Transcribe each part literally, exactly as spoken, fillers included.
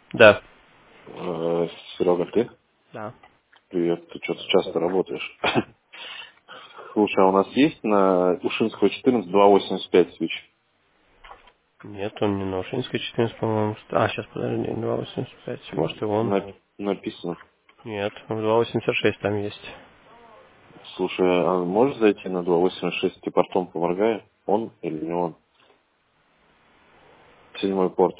Да. Э, Серега, ты? Да. Привет, ты что-то часто работаешь. Слушай, а у нас есть на Ушинского четырнадцать два восемьдесят пять свич? Нет, он не на Ушинской четырнадцать, по-моему. А, сейчас, подожди, два восемьдесят пять. Может, и он. На- написано. Нет, два восемьдесят шесть там есть. Слушай, а можешь зайти на два восемьдесят шесть, ты портом поморгай? Он или не он? Седьмой порт.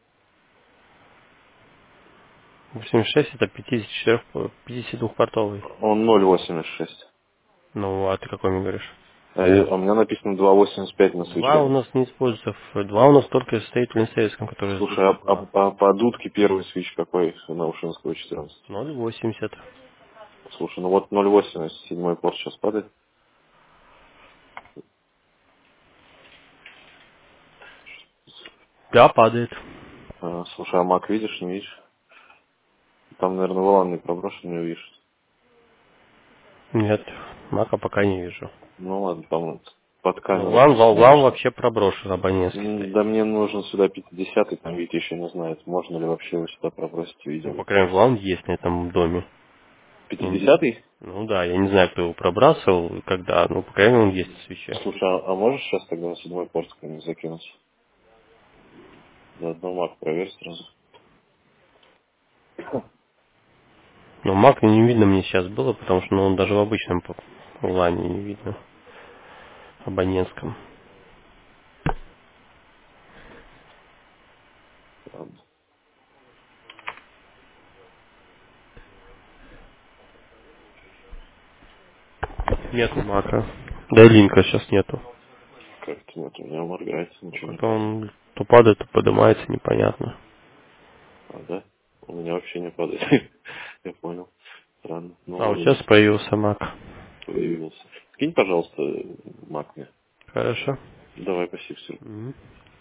восемьдесят шесть это пятьдесят четыре, пятьдесят два портовый. Он ноль восемьдесят шесть. Ну, а ты какой мне говоришь? А я- у меня написано два восемьдесят пять на Два у свече. нас не используется. в- Два у нас только стоит в Линсейском, который с Слушай, а, двух два. а- а по дудке первый свич какой на Ушинского четырнадцать? Ноль восемьдесят. Слушай, ну вот ноль восемьдесят, седьмой порт сейчас падает. Да, падает. А, слушай, а мак видишь, не видишь? Там, наверное, валан не проброшен, не увидишь. Нет, мака пока не вижу. Ну ладно, там вот под Ну, камерой лан, вал, посмотришь. лан вообще проброшен, абонентский М, стоит. Да мне нужен сюда пятидесятый, там Витя еще не знает, можно ли вообще его сюда пробросить, Ну, видимо. по крайней мере, лан есть на этом доме. Ну, Пятидесятый? ну да, я не знаю, кто его пробрасывал и когда, но, по крайней мере, он есть в свече. Слушай, а, а можешь сейчас тогда на седьмой порт как-нибудь закинуть? Заодно мак проверь сразу. Но мак не видно мне сейчас было, потому что ну, он даже в обычном п- лане не видно, абонентском. Ладно. Нету мака. Да и линка сейчас нету. Как-то нет, у меня моргает, ничего не Какой-то падает. он то падает, то поднимается, непонятно. А, да? У меня вообще не падает. Я понял. Странно. Ну А вот ладно, сейчас появился мак. появился. Скинь, пожалуйста, мак мне. Хорошо. Давай, спасибо, Серега. Мгм.